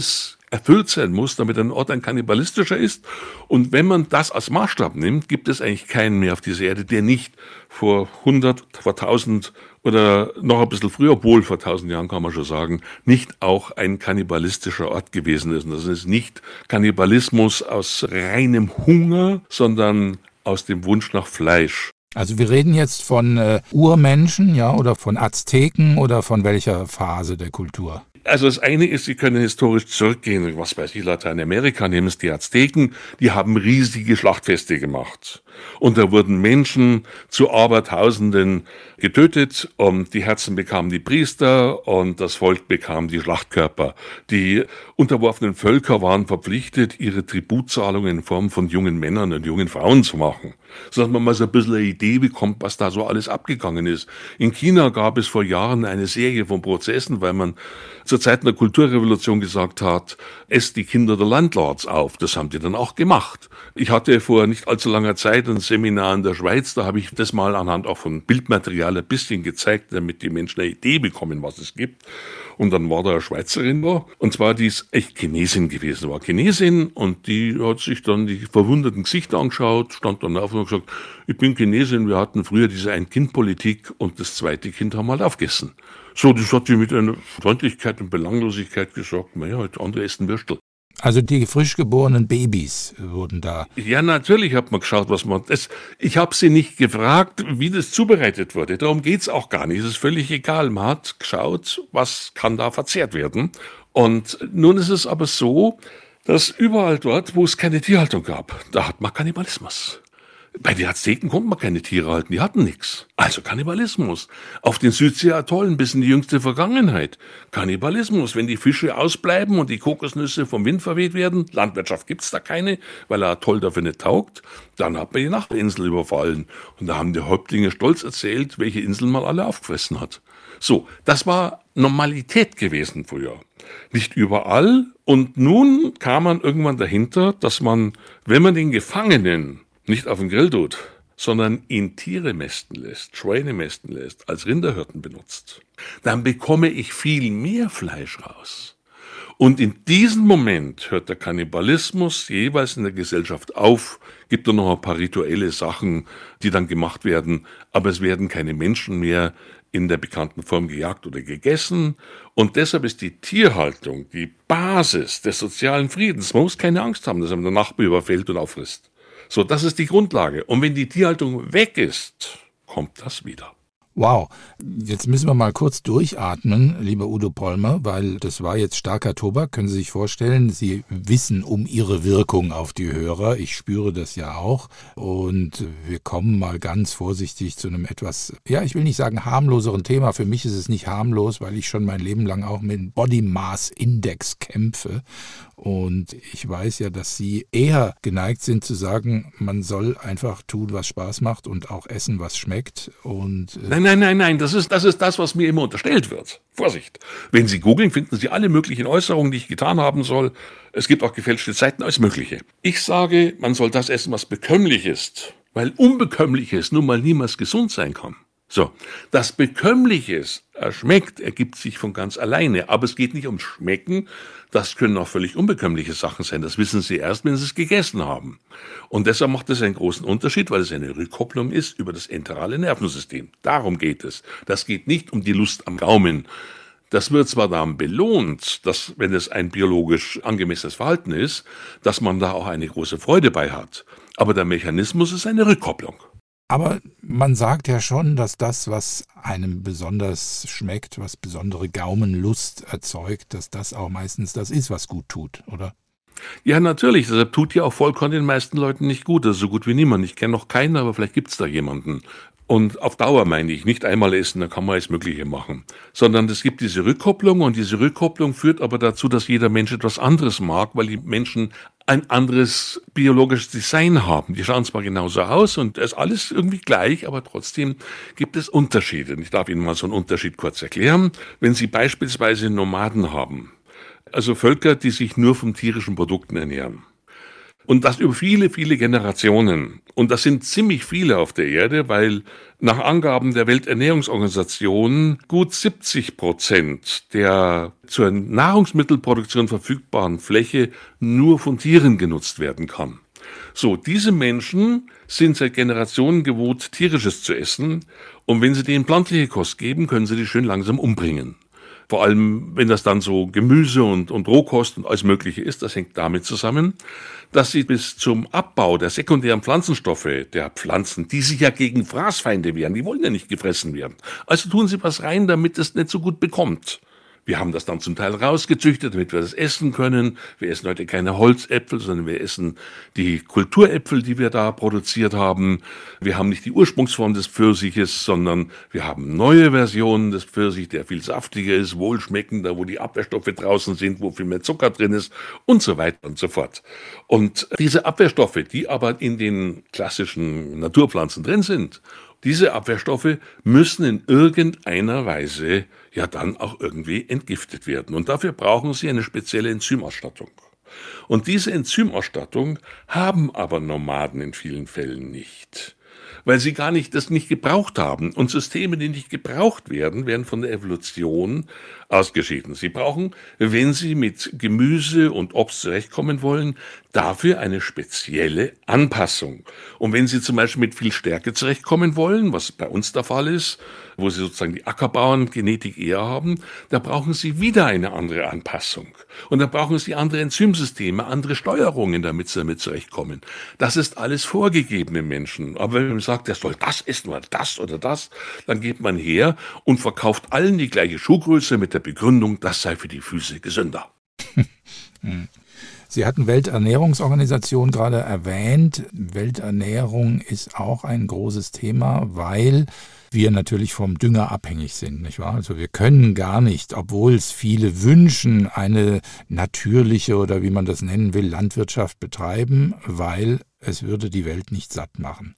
erfüllt sein muss, damit ein Ort ein kannibalistischer ist. Und wenn man das als Maßstab nimmt, gibt es eigentlich keinen mehr auf dieser Erde, der nicht vor 100, vor 1000 oder noch ein bisschen früher, obwohl vor 1000 Jahren kann man schon sagen, nicht auch ein kannibalistischer Ort gewesen ist. Und das ist nicht Kannibalismus aus reinem Hunger, sondern aus dem Wunsch nach Fleisch. Also wir reden jetzt von Urmenschen, ja, oder von Azteken oder von welcher Phase der Kultur? Also das eine ist, Sie können historisch zurückgehen, was weiß ich, Lateinamerika, nehmen es die Azteken, die haben riesige Schlachtfeste gemacht. Und da wurden Menschen zu Abertausenden getötet und die Herzen bekamen die Priester und das Volk bekam die Schlachtkörper. Die unterworfenen Völker waren verpflichtet, ihre Tributzahlungen in Form von jungen Männern und jungen Frauen zu machen, sodass man mal so ein bisschen eine Idee bekommt, was da so alles abgegangen ist. In China gab es vor Jahren eine Serie von Prozessen, weil man zur Zeit der Kulturrevolution gesagt hat, esst die Kinder der Landlords auf. Das haben die dann auch gemacht. Ich hatte vor nicht allzu langer Zeit ein Seminar in der Schweiz, da habe ich das mal anhand auch von Bildmaterial ein bisschen gezeigt, damit die Menschen eine Idee bekommen, was es gibt. Und dann war da eine Schweizerin da, und zwar die ist echt Chinesin gewesen, war Chinesin, und die hat sich dann die verwunderten Gesichter angeschaut, stand dann auf und hat gesagt, ich bin Chinesin, wir hatten früher diese Ein-Kind-Politik und das zweite Kind haben wir halt aufgegessen. So, das hat sie mit einer Freundlichkeit und Belanglosigkeit gesagt, naja, andere essen Würstel. Also die frisch geborenen Babys wurden da. Ja, natürlich hat man geschaut, was man... Ich habe sie nicht gefragt, wie das zubereitet wurde. Darum geht's auch gar nicht. Es ist völlig egal. Man hat geschaut, was kann da verzehrt werden. Und nun ist es aber so, dass überall dort, wo es keine Tierhaltung gab, da hat man Kannibalismus. Bei den Azteken konnte man keine Tiere halten, die hatten nichts. Also Kannibalismus. Auf den Südseeatollen bis in die jüngste Vergangenheit. Kannibalismus, wenn die Fische ausbleiben und die Kokosnüsse vom Wind verweht werden, Landwirtschaft gibt's da keine, weil der Atoll dafür nicht taugt, dann hat man die Nachbarinsel überfallen. Und da haben die Häuptlinge stolz erzählt, welche Inseln man alle aufgefressen hat. So, das war Normalität gewesen früher. Nicht überall. Und nun kam man irgendwann dahinter, dass man, wenn man den Gefangenen nicht auf den Grill tut, sondern ihn Tiere mästen lässt, Schweine mästen lässt, als Rinderhirten benutzt, dann bekomme ich viel mehr Fleisch raus. Und in diesem Moment hört der Kannibalismus jeweils in der Gesellschaft auf, gibt da noch ein paar rituelle Sachen, die dann gemacht werden, aber es werden keine Menschen mehr in der bekannten Form gejagt oder gegessen. Und deshalb ist die Tierhaltung die Basis des sozialen Friedens. Man muss keine Angst haben, dass einem der Nachbar überfällt und auffrisst. So, das ist die Grundlage. Und wenn die Tierhaltung weg ist, kommt das wieder. Wow, jetzt müssen wir mal kurz durchatmen, lieber Udo Pollmer, weil das war jetzt starker Tobak, können Sie sich vorstellen. Sie wissen um Ihre Wirkung auf die Hörer, ich spüre das ja auch. Und wir kommen mal ganz vorsichtig zu einem etwas, ja, ich will nicht sagen harmloseren Thema. Für mich ist es nicht harmlos, weil ich schon mein Leben lang auch mit dem Body Mass Index kämpfe. Und ich weiß ja, dass Sie eher geneigt sind zu sagen, man soll einfach tun, was Spaß macht und auch essen, was schmeckt. Und Nein, das ist das, was mir immer unterstellt wird. Vorsicht. Wenn Sie googeln, finden Sie alle möglichen Äußerungen, die ich getan haben soll. Es gibt auch gefälschte Seiten, alles Mögliche. Ich sage, man soll das essen, was bekömmlich ist, weil Unbekömmliches nun mal niemals gesund sein kann. So, das Bekömmliches schmeckt, ergibt sich von ganz alleine. Aber es geht nicht ums Schmecken. Das können auch völlig unbekömmliche Sachen sein. Das wissen Sie erst, wenn Sie es gegessen haben. Und deshalb macht es einen großen Unterschied, weil es eine Rückkopplung ist über das enterale Nervensystem. Darum geht es. Das geht nicht um die Lust am Gaumen. Das wird zwar dann belohnt, dass, wenn es ein biologisch angemessenes Verhalten ist, dass man da auch eine große Freude bei hat. Aber der Mechanismus ist eine Rückkopplung. Aber man sagt ja schon, dass das, was einem besonders schmeckt, was besondere Gaumenlust erzeugt, dass das auch meistens das ist, was gut tut, oder? Ja, natürlich. Deshalb tut ja auch Vollkorn den meisten Leuten nicht gut. Das ist so gut wie niemand. Ich kenne noch keinen, aber vielleicht gibt's da jemanden. Und auf Dauer meine ich, nicht einmal essen, dann kann man alles Mögliche machen. Sondern es gibt diese Rückkopplung, und diese Rückkopplung führt aber dazu, dass jeder Mensch etwas anderes mag, weil die Menschen ein anderes biologisches Design haben. Die schauen zwar genauso aus und es ist alles irgendwie gleich, aber trotzdem gibt es Unterschiede. Und ich darf Ihnen mal so einen Unterschied kurz erklären. Wenn Sie beispielsweise Nomaden haben, also Völker, die sich nur von tierischen Produkten ernähren, Und das über viele, viele Generationen. Und das sind ziemlich viele auf der Erde, weil nach Angaben der Welternährungsorganisation gut 70% der zur Nahrungsmittelproduktion verfügbaren Fläche nur von Tieren genutzt werden kann. So, diese Menschen sind seit Generationen gewohnt, tierisches zu essen. Und wenn sie denen pflanzliche Kost geben, können sie die schön langsam umbringen. Vor allem, wenn das dann so Gemüse und Rohkost und alles Mögliche ist, das hängt damit zusammen, dass sie bis zum Abbau der sekundären Pflanzenstoffe der Pflanzen, die sich ja gegen Fraßfeinde wehren, die wollen ja nicht gefressen werden. Also tun sie was rein, damit es nicht so gut bekommt. Wir haben das dann zum Teil rausgezüchtet, damit wir das essen können. Wir essen heute keine Holzäpfel, sondern wir essen die Kulturäpfel, die wir da produziert haben. Wir haben nicht die Ursprungsform des Pfirsiches, sondern wir haben neue Versionen des Pfirsichs, der viel saftiger ist, wohlschmeckender, wo die Abwehrstoffe draußen sind, wo viel mehr Zucker drin ist und so weiter und so fort. Und diese Abwehrstoffe, die aber in den klassischen Naturpflanzen drin sind, diese Abwehrstoffe müssen in irgendeiner Weise ja dann auch irgendwie entgiftet werden. Und dafür brauchen sie eine spezielle Enzymausstattung. Und diese Enzymausstattung haben aber Nomaden in vielen Fällen nicht, weil sie das nicht gebraucht haben. Und Systeme, die nicht gebraucht werden, werden von der Evolution ausgeschieden. Sie brauchen, wenn sie mit Gemüse und Obst zurechtkommen wollen, dafür eine spezielle Anpassung. Und wenn sie zum Beispiel mit viel Stärke zurechtkommen wollen, was bei uns der Fall ist, wo sie sozusagen die Ackerbauerngenetik eher haben, da brauchen sie wieder eine andere Anpassung. Und da brauchen sie andere Enzymsysteme, andere Steuerungen, damit sie damit zurechtkommen. Das ist alles vorgegeben im Menschen. Aber wenn man sagt, er soll das essen oder das, dann geht man her und verkauft allen die gleiche Schuhgröße mit der Begründung, das sei für die Füße gesünder. Sie hatten Welternährungsorganisation gerade erwähnt. Welternährung ist auch ein großes Thema, weil wir natürlich vom Dünger abhängig sind, nicht wahr? Also wir können gar nicht, obwohl es viele wünschen, eine natürliche oder wie man das nennen will, Landwirtschaft betreiben, weil es würde die Welt nicht satt machen.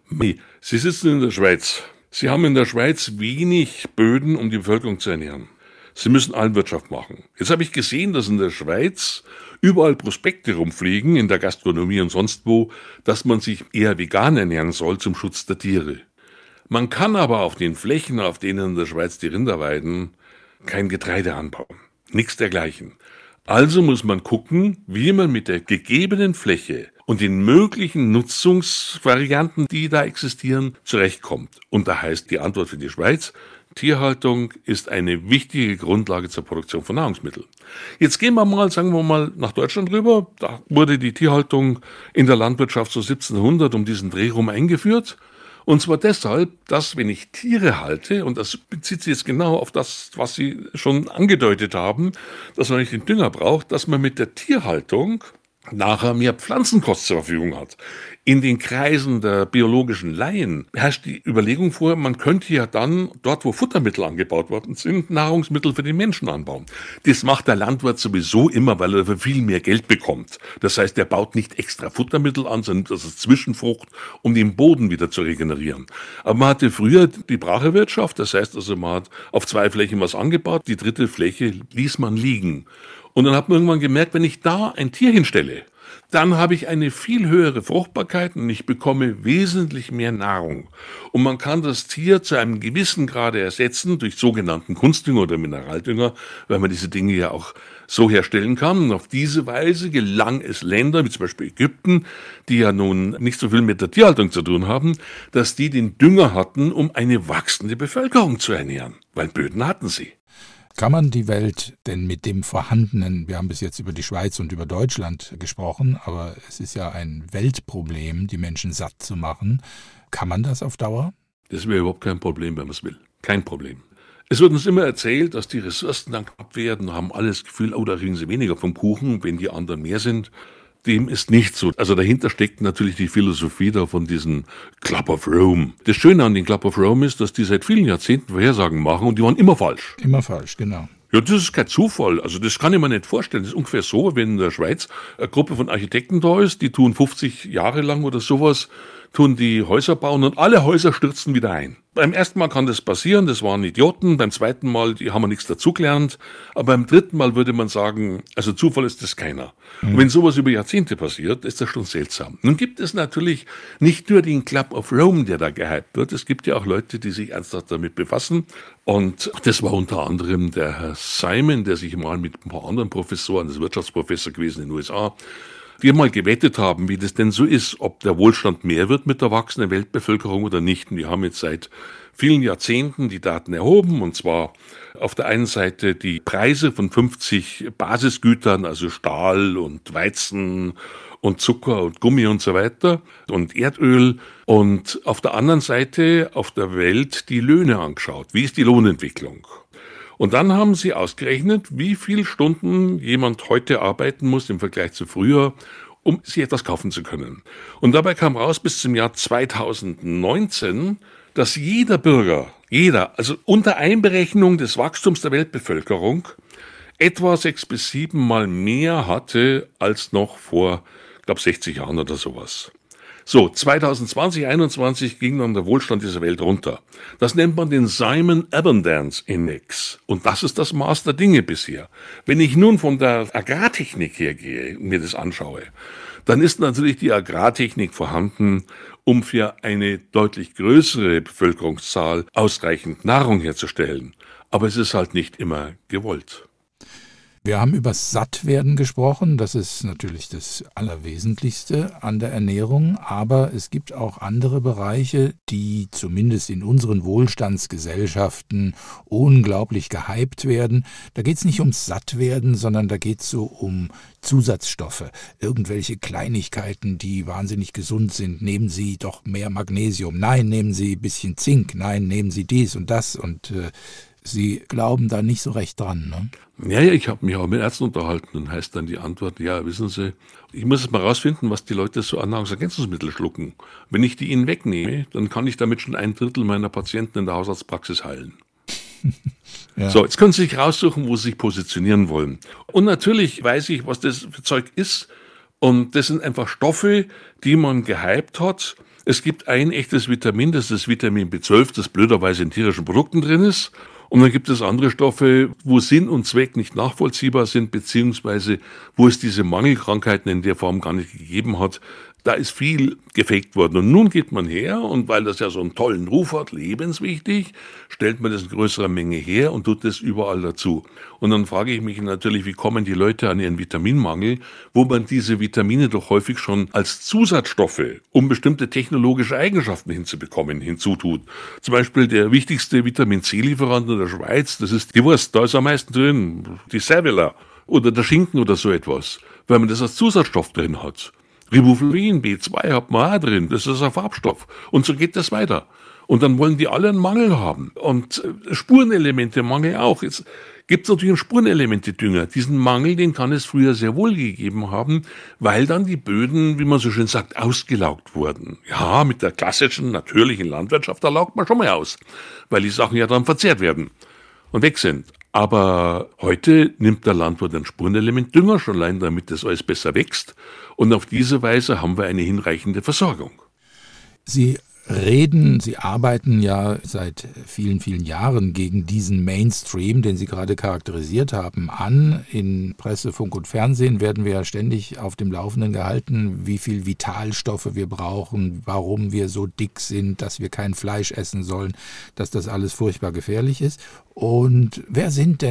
Sie sitzen in der Schweiz. Sie haben in der Schweiz wenig Böden, um die Bevölkerung zu ernähren. Sie müssen Almwirtschaft machen. Jetzt habe ich gesehen, dass in der Schweiz überall Prospekte rumfliegen, in der Gastronomie und sonst wo, dass man sich eher vegan ernähren soll zum Schutz der Tiere. Man kann aber auf den Flächen, auf denen in der Schweiz die Rinder weiden, kein Getreide anbauen. Nichts dergleichen. Also muss man gucken, wie man mit der gegebenen Fläche und den möglichen Nutzungsvarianten, die da existieren, zurechtkommt. Und da heißt die Antwort für die Schweiz, Tierhaltung ist eine wichtige Grundlage zur Produktion von Nahrungsmitteln. Jetzt gehen wir mal, sagen wir mal, nach Deutschland rüber. Da wurde die Tierhaltung in der Landwirtschaft so 1700 um diesen Dreh rum eingeführt. Und zwar deshalb, dass wenn ich Tiere halte, und das bezieht sich jetzt genau auf das, was Sie schon angedeutet haben, dass man nicht den Dünger braucht, dass man mit der Tierhaltung nachher mehr Pflanzenkost zur Verfügung hat. In den Kreisen der biologischen Laien herrscht die Überlegung vor, man könnte ja dann, dort wo Futtermittel angebaut worden sind, Nahrungsmittel für den Menschen anbauen. Das macht der Landwirt sowieso immer, weil er für viel mehr Geld bekommt. Das heißt, er baut nicht extra Futtermittel an, sondern das ist Zwischenfrucht, um den Boden wieder zu regenerieren. Aber man hatte früher die Brachewirtschaft, das heißt also, man hat auf 2 Flächen was angebaut, die 3. Fläche ließ man liegen. Und dann hat man irgendwann gemerkt, wenn ich da ein Tier hinstelle, dann habe ich eine viel höhere Fruchtbarkeit und ich bekomme wesentlich mehr Nahrung. Und man kann das Tier zu einem gewissen Grade ersetzen durch sogenannten Kunstdünger oder Mineraldünger, weil man diese Dinge ja auch so herstellen kann. Und auf diese Weise gelang es Ländern, wie zum Beispiel Ägypten, die ja nun nicht so viel mit der Tierhaltung zu tun haben, dass die den Dünger hatten, um eine wachsende Bevölkerung zu ernähren, weil Böden hatten sie. Kann man die Welt denn mit dem Vorhandenen, wir haben bis jetzt über die Schweiz und über Deutschland gesprochen, aber es ist ja ein Weltproblem, die Menschen satt zu machen. Kann man das auf Dauer? Das wäre überhaupt kein Problem, wenn man es will. Kein Problem. Es wird uns immer erzählt, dass die Ressourcen dann knapp werden, haben alle das Gefühl, oh, da kriegen sie weniger vom Kuchen, wenn die anderen mehr sind. Dem ist nicht so. Also dahinter steckt natürlich die Philosophie da von diesem Club of Rome. Das Schöne an den Club of Rome ist, dass die seit vielen Jahrzehnten Vorhersagen machen und die waren immer falsch. Immer falsch, genau. Ja, das ist kein Zufall. Also das kann ich mir nicht vorstellen. Das ist ungefähr so, wenn in der Schweiz eine Gruppe von Architekten da ist, die tun 50 Jahre lang oder sowas tun die Häuser bauen und alle Häuser stürzen wieder ein. Beim ersten Mal kann das passieren, das waren Idioten. Beim zweiten Mal, die haben wir nichts dazugelernt. Aber beim dritten Mal würde man sagen, also Zufall ist das keiner. Und wenn sowas über Jahrzehnte passiert, ist das schon seltsam. Nun gibt es natürlich nicht nur den Club of Rome, der da gehypt wird. Es gibt ja auch Leute, die sich ernsthaft damit befassen. Und das war unter anderem der Herr Simon, der sich mal mit ein paar anderen Professoren, das ist Wirtschaftsprofessor gewesen in den USA, die mal gewettet haben, wie das denn so ist, ob der Wohlstand mehr wird mit der wachsenden Weltbevölkerung oder nicht. Und die haben jetzt seit vielen Jahrzehnten die Daten erhoben, und zwar auf der einen Seite die Preise von 50 Basisgütern, also Stahl und Weizen und Zucker und Gummi und so weiter und Erdöl, und auf der anderen Seite auf der Welt die Löhne angeschaut. Wie ist die Lohnentwicklung? Und dann haben sie ausgerechnet, wie viele Stunden jemand heute arbeiten muss im Vergleich zu früher, um sich etwas kaufen zu können. Und dabei kam raus bis zum Jahr 2019, dass jeder Bürger, also unter Einberechnung des Wachstums der Weltbevölkerung, etwa 6 bis 7 Mal mehr hatte als noch vor, ich glaube, 60 Jahren oder sowas. So, 2020, 2021 ging dann der Wohlstand dieser Welt runter. Das nennt man den Simon Abundance Index. Und das ist das Maß der Dinge bisher. Wenn ich nun von der Agrartechnik hergehe und mir das anschaue, dann ist natürlich die Agrartechnik vorhanden, um für eine deutlich größere Bevölkerungszahl ausreichend Nahrung herzustellen. Aber es ist halt nicht immer gewollt. Wir haben über Sattwerden gesprochen, das ist natürlich das Allerwesentlichste an der Ernährung, aber es gibt auch andere Bereiche, die zumindest in unseren Wohlstandsgesellschaften unglaublich gehypt werden. Da geht es nicht ums Sattwerden, sondern da geht es so um Zusatzstoffe, irgendwelche Kleinigkeiten, die wahnsinnig gesund sind. Nehmen Sie doch mehr Magnesium, nein, nehmen Sie ein bisschen Zink, nein, nehmen Sie dies und das, und Sie glauben da nicht so recht dran, ne? Ja, ich habe mich auch mit Ärzten unterhalten, und heißt dann die Antwort, ja, wissen Sie, ich muss es mal rausfinden, was die Leute so an Nahrungsergänzungsmittel schlucken. Wenn ich die ihnen wegnehme, dann kann ich damit schon 1/3 meiner Patienten in der Hausarztpraxis heilen. Ja. So, jetzt können Sie sich raussuchen, wo Sie sich positionieren wollen. Und natürlich weiß ich, was das für Zeug ist, und das sind einfach Stoffe, die man gehypt hat. Es gibt ein echtes Vitamin, das ist das Vitamin B12, das blöderweise in tierischen Produkten drin ist. Und dann gibt es andere Stoffe, wo Sinn und Zweck nicht nachvollziehbar sind, beziehungsweise wo es diese Mangelkrankheiten in der Form gar nicht gegeben hat. Da ist viel gefaked worden. Und nun geht man her, und weil das ja so einen tollen Ruf hat, lebenswichtig, stellt man das in größerer Menge her und tut das überall dazu. Und dann frage ich mich natürlich, wie kommen die Leute an ihren Vitaminmangel, wo man diese Vitamine doch häufig schon als Zusatzstoffe, um bestimmte technologische Eigenschaften hinzubekommen, hinzutut. Zum Beispiel der wichtigste Vitamin-C-Lieferant in der Schweiz, das ist die Wurst, da ist am meisten drin, die Cervela oder der Schinken oder so etwas, weil man das als Zusatzstoff drin hat. Riboflavin, B2 hat man auch drin, das ist ein Farbstoff. Und so geht das weiter. Und dann wollen die alle einen Mangel haben. Und Spurenelemente Mangel auch. Jetzt gibt es natürlich einen Spurenelemente-Dünger. Diesen Mangel, den kann es früher sehr wohl gegeben haben, weil dann die Böden, wie man so schön sagt, ausgelaugt wurden. Ja, mit der klassischen, natürlichen Landwirtschaft, da laugt man schon mal aus, weil die Sachen ja dann verzehrt werden und weg sind. Aber heute nimmt der Landwirt ein Spurenelement Dünger, schon allein damit das alles besser wächst. Und auf diese Weise haben wir eine hinreichende Versorgung. Sie arbeiten ja seit vielen, vielen Jahren gegen diesen Mainstream, den Sie gerade charakterisiert haben, an. In Presse, Funk und Fernsehen werden wir ja ständig auf dem Laufenden gehalten, wie viel Vitalstoffe wir brauchen, warum wir so dick sind, dass wir kein Fleisch essen sollen, dass das alles furchtbar gefährlich ist. Und wer sind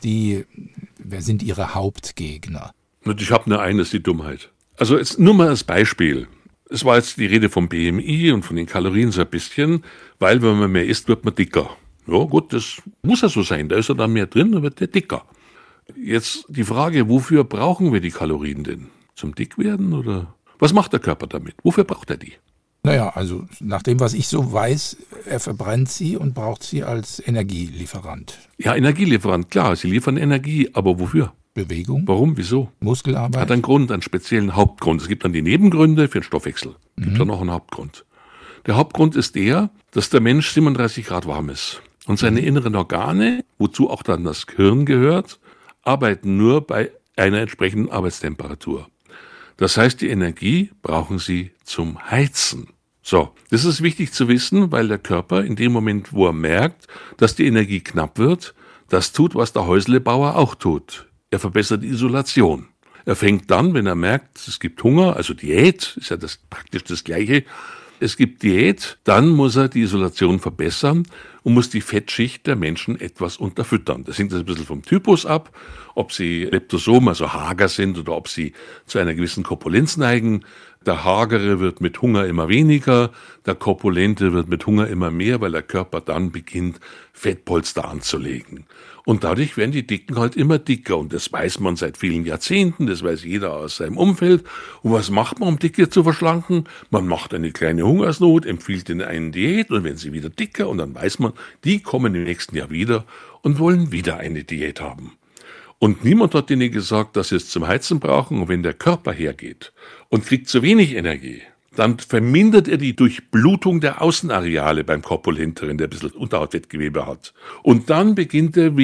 Ihre Hauptgegner? Ich habe nur eines, die Dummheit. Also jetzt nur mal als Beispiel. Es war jetzt die Rede vom BMI und von den Kalorien so ein bisschen, weil wenn man mehr isst, wird man dicker. Ja gut, das muss ja so sein, da ist ja dann mehr drin, dann wird der dicker. Jetzt die Frage, wofür brauchen wir die Kalorien denn? Zum Dickwerden oder? Was macht der Körper damit? Wofür braucht er die? Naja, also nach dem, was ich so weiß, er verbrennt sie und braucht sie als Energielieferant. Ja, Energielieferant, klar, sie liefern Energie, aber wofür? Bewegung. Warum? Wieso? Muskelarbeit. Hat einen Grund, einen speziellen Hauptgrund. Es gibt dann die Nebengründe für den Stoffwechsel. Es gibt dann noch einen Hauptgrund. Der Hauptgrund ist der, dass der Mensch 37 Grad warm ist. Und seine inneren Organe, wozu auch dann das Gehirn gehört, arbeiten nur bei einer entsprechenden Arbeitstemperatur. Das heißt, die Energie brauchen sie zum Heizen. So, das ist wichtig zu wissen, weil der Körper in dem Moment, wo er merkt, dass die Energie knapp wird, das tut, was der Häuslebauer auch tut. Er verbessert die Isolation. Er fängt dann, wenn er merkt, es gibt Hunger, also Diät, ist ja praktisch das Gleiche. Es gibt Diät, dann muss er die Isolation verbessern und muss die Fettschicht der Menschen etwas unterfüttern. Das hängt ein bisschen vom Typus ab, ob sie leptosom, also hager sind, oder ob sie zu einer gewissen Korpulenz neigen. Der Hagere wird mit Hunger immer weniger, der Korpulente wird mit Hunger immer mehr, weil der Körper dann beginnt, Fettpolster anzulegen. Und dadurch werden die Dicken halt immer dicker. Und das weiß man seit vielen Jahrzehnten, das weiß jeder aus seinem Umfeld. Und was macht man, um Dicke zu verschlanken? Man macht eine kleine Hungersnot, empfiehlt ihnen eine Diät, und wenn sie wieder dicker, und dann weiß man, die kommen im nächsten Jahr wieder und wollen wieder eine Diät haben. Und niemand hat ihnen gesagt, dass sie es zum Heizen brauchen. Und wenn der Körper hergeht und kriegt zu wenig Energie, dann vermindert er die Durchblutung der Außenareale beim Korpulenteren, der ein bisschen Unterhautfettgewebe hat. Und dann beginnt er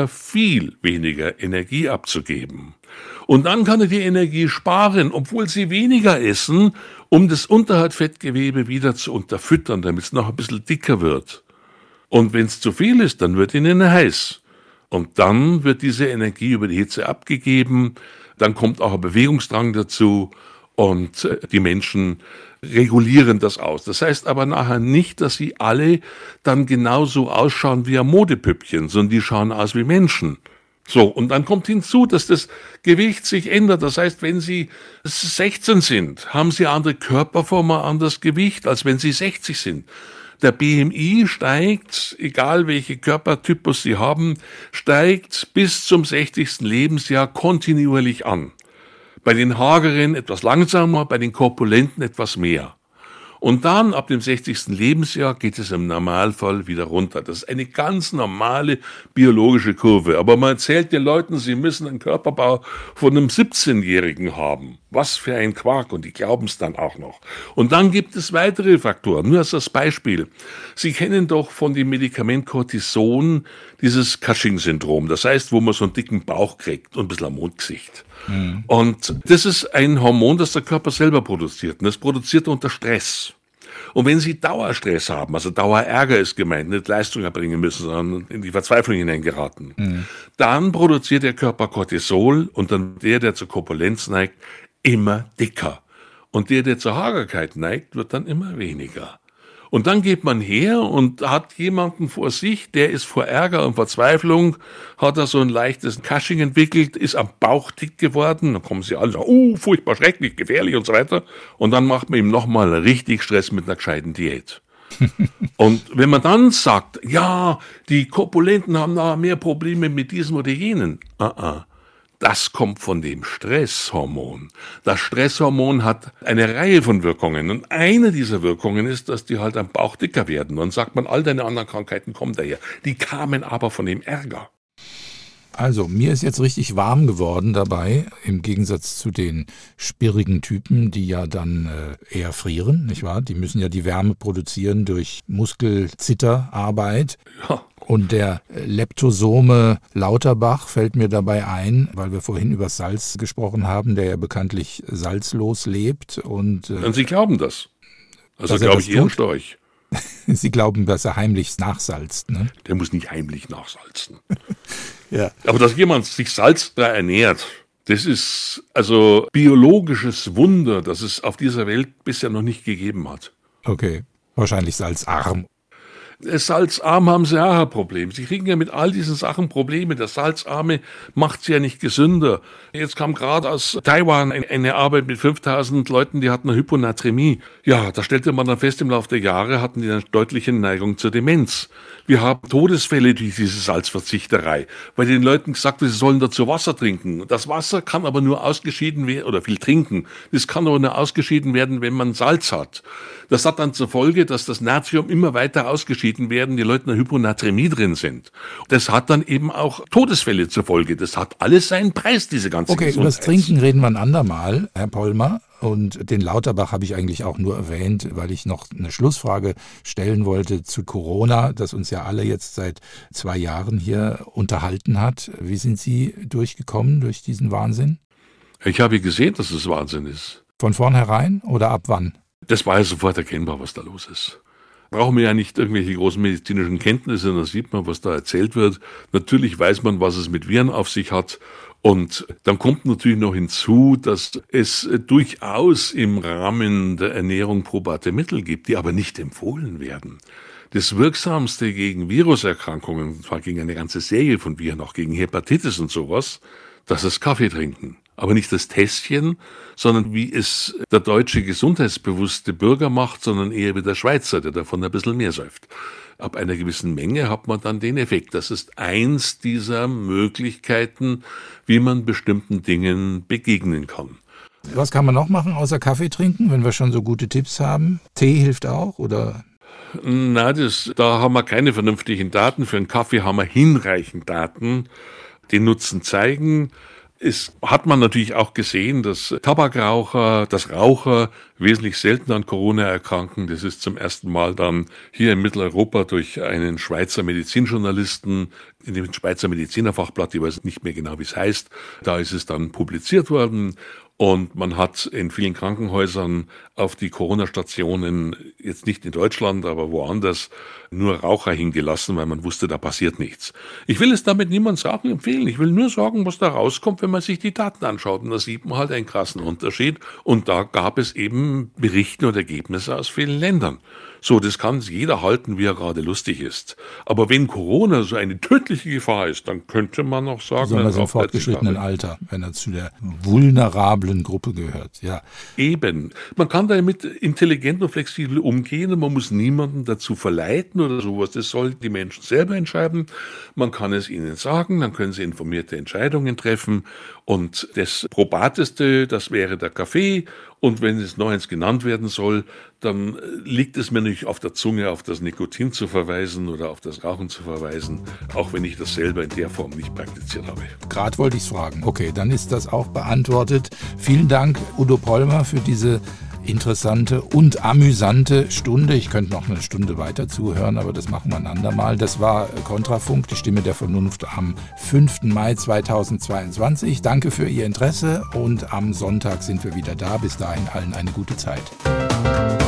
viel weniger Energie abzugeben. Und dann kann er die Energie sparen, obwohl sie weniger essen, um das Unterhautfettgewebe wieder zu unterfüttern, damit es noch ein bisschen dicker wird. Und wenn es zu viel ist, dann wird ihnen heiß. Und dann wird diese Energie über die Hitze abgegeben, dann kommt auch ein Bewegungsdrang dazu und die Menschen regulieren das aus. Das heißt aber nachher nicht, dass sie alle dann genauso ausschauen wie ein Modepüppchen, sondern die schauen aus wie Menschen. So, und dann kommt hinzu, dass das Gewicht sich ändert. Das heißt, wenn Sie 16 sind, haben Sie eine andere Körperform, ein anderes Gewicht, als wenn Sie 60 sind. Der BMI steigt, egal welche Körpertypus Sie haben, steigt bis zum 60. Lebensjahr kontinuierlich an. Bei den Hageren etwas langsamer, bei den Korpulenten etwas mehr. Und dann, ab dem 60. Lebensjahr, geht es im Normalfall wieder runter. Das ist eine ganz normale biologische Kurve. Aber man erzählt den Leuten, sie müssen einen Körperbau von einem 17-Jährigen haben. Was für ein Quark, und die glauben es dann auch noch. Und dann gibt es weitere Faktoren. Nur als das Beispiel. Sie kennen doch von dem Medikament Cortison dieses Cushing-Syndrom. Das heißt, wo man so einen dicken Bauch kriegt und ein bisschen am Mondgesicht. Und das ist ein Hormon, das der Körper selber produziert. Und das produziert er unter Stress. Und wenn Sie Dauerstress haben, also Dauerärger ist gemeint, nicht Leistung erbringen müssen, sondern in die Verzweiflung hineingeraten, dann produziert der Körper Cortisol, und dann der zur Korpulenz neigt, immer dicker. Und der zur Hagerkeit neigt, wird dann immer weniger. Und dann geht man her und hat jemanden vor sich, der ist vor Ärger und Verzweiflung, hat er so ein leichtes Cushing entwickelt, ist am Bauch dick geworden, dann kommen sie alle und sagen, furchtbar schrecklich, gefährlich und so weiter. Und dann macht man ihm nochmal richtig Stress mit einer gescheiten Diät. Und wenn man dann sagt, ja, die Korpulenten haben da mehr Probleme mit diesem oder jenen, das kommt von dem Stresshormon. Das Stresshormon hat eine Reihe von Wirkungen. Und eine dieser Wirkungen ist, dass die halt am Bauch dicker werden. Dann sagt man, all deine anderen Krankheiten kommen daher. Die kamen aber von dem Ärger. Also, mir ist jetzt richtig warm geworden dabei, im Gegensatz zu den spirrigen Typen, die ja dann eher frieren, nicht wahr? Die müssen ja die Wärme produzieren durch Muskelzitterarbeit. Ja. Und der Leptosome Lauterbach fällt mir dabei ein, weil wir vorhin über Salz gesprochen haben, der ja bekanntlich salzlos lebt. Und Sie glauben das. Also glaube ich Ihren Storch. Sie glauben, dass er heimlich nachsalzt, ne? Der muss nicht heimlich nachsalzen. Ja. Aber dass jemand sich salzfrei ernährt, das ist also biologisches Wunder, das es auf dieser Welt bisher noch nicht gegeben hat. Okay, wahrscheinlich salzarm. Salzarm haben sie auch ein Problem. Sie kriegen ja mit all diesen Sachen Probleme. Der Salzarme macht sie ja nicht gesünder. Jetzt kam gerade aus Taiwan eine Arbeit mit 5000 Leuten, die hatten eine Hyponatremie. Ja, da stellte man dann fest, im Laufe der Jahre hatten die eine deutliche Neigung zur Demenz. Wir haben Todesfälle durch diese Salzverzichterei, weil den Leuten gesagt wird, sie sollen dazu Wasser trinken. Das Wasser kann aber nur ausgeschieden werden, oder viel trinken. Das kann aber nur ausgeschieden werden, wenn man Salz hat. Das hat dann zur Folge, dass das Natrium immer weiter ausgeschieden werden, die Leute in der Hyponatremie drin sind. Das hat dann eben auch Todesfälle zur Folge. Das hat alles seinen Preis, diese ganze Okay, über das Trinken reden wir ein andermal, Herr Pollmer. Und den Lauterbach habe ich eigentlich auch nur erwähnt, weil ich noch eine Schlussfrage stellen wollte zu Corona, das uns ja alle jetzt seit 2 Jahren hier unterhalten hat. Wie sind Sie durchgekommen durch diesen Wahnsinn? Ich habe gesehen, dass es Wahnsinn ist. Von vornherein oder ab wann? Das war ja sofort erkennbar, was da los ist. Brauchen wir ja nicht irgendwelche großen medizinischen Kenntnisse, da sieht man, was da erzählt wird. Natürlich weiß man, was es mit Viren auf sich hat. Und dann kommt natürlich noch hinzu, dass es durchaus im Rahmen der Ernährung probate Mittel gibt, die aber nicht empfohlen werden. Das Wirksamste gegen Viruserkrankungen, und zwar gegen eine ganze Serie von Viren, auch gegen Hepatitis und sowas, das ist Kaffee trinken. Aber nicht das Tässchen, sondern wie es der deutsche gesundheitsbewusste Bürger macht, sondern eher wie der Schweizer, der davon ein bisschen mehr säuft. Ab einer gewissen Menge hat man dann den Effekt. Das ist eins dieser Möglichkeiten, wie man bestimmten Dingen begegnen kann. Was kann man noch machen außer Kaffee trinken, wenn wir schon so gute Tipps haben? Tee hilft auch, oder? Na, da haben wir keine vernünftigen Daten. Für einen Kaffee haben wir hinreichend Daten. Den Nutzen zeigen. Es hat man natürlich auch gesehen, dass Tabakraucher, dass Raucher wesentlich seltener an Corona erkranken. Das ist zum ersten Mal dann hier in Mitteleuropa durch einen Schweizer Medizinjournalisten in dem Schweizer Medizinerfachblatt, ich weiß nicht mehr genau, wie es heißt, da ist es dann publiziert worden. Und man hat in vielen Krankenhäusern auf die Corona-Stationen, jetzt nicht in Deutschland, aber woanders, nur Raucher hingelassen, weil man wusste, da passiert nichts. Ich will es damit niemand empfehlen. Ich will nur sagen, was da rauskommt, wenn man sich die Daten anschaut. Und da sieht man halt einen krassen Unterschied. Und da gab es eben Berichte und Ergebnisse aus vielen Ländern. So, das kann jeder halten, wie er gerade lustig ist. Aber wenn Corona so eine tödliche Gefahr ist, dann könnte man auch sagen, besonders im fortgeschrittenen Alter, wenn er zu der vulnerablen Gruppe gehört. Ja. Eben. Man kann damit intelligent und flexibel umgehen und man muss niemanden dazu verleiten oder sowas. Das sollen die Menschen selber entscheiden. Man kann es ihnen sagen, dann können sie informierte Entscheidungen treffen. Und das Probateste, das wäre der Kaffee. Und wenn es noch eins genannt werden soll, dann liegt es mir nicht auf der Zunge, auf das Nikotin zu verweisen oder auf das Rauchen zu verweisen, auch wenn ich das selber in der Form nicht praktiziert habe. Gerade wollte ich es fragen. Okay, dann ist das auch beantwortet. Vielen Dank, Udo Pollmer, für diese interessante und amüsante Stunde. Ich könnte noch eine Stunde weiter zuhören, aber das machen wir ein andermal. Das war Kontrafunk, die Stimme der Vernunft am 5. Mai 2022. Danke für Ihr Interesse und am Sonntag sind wir wieder da. Bis dahin allen eine gute Zeit.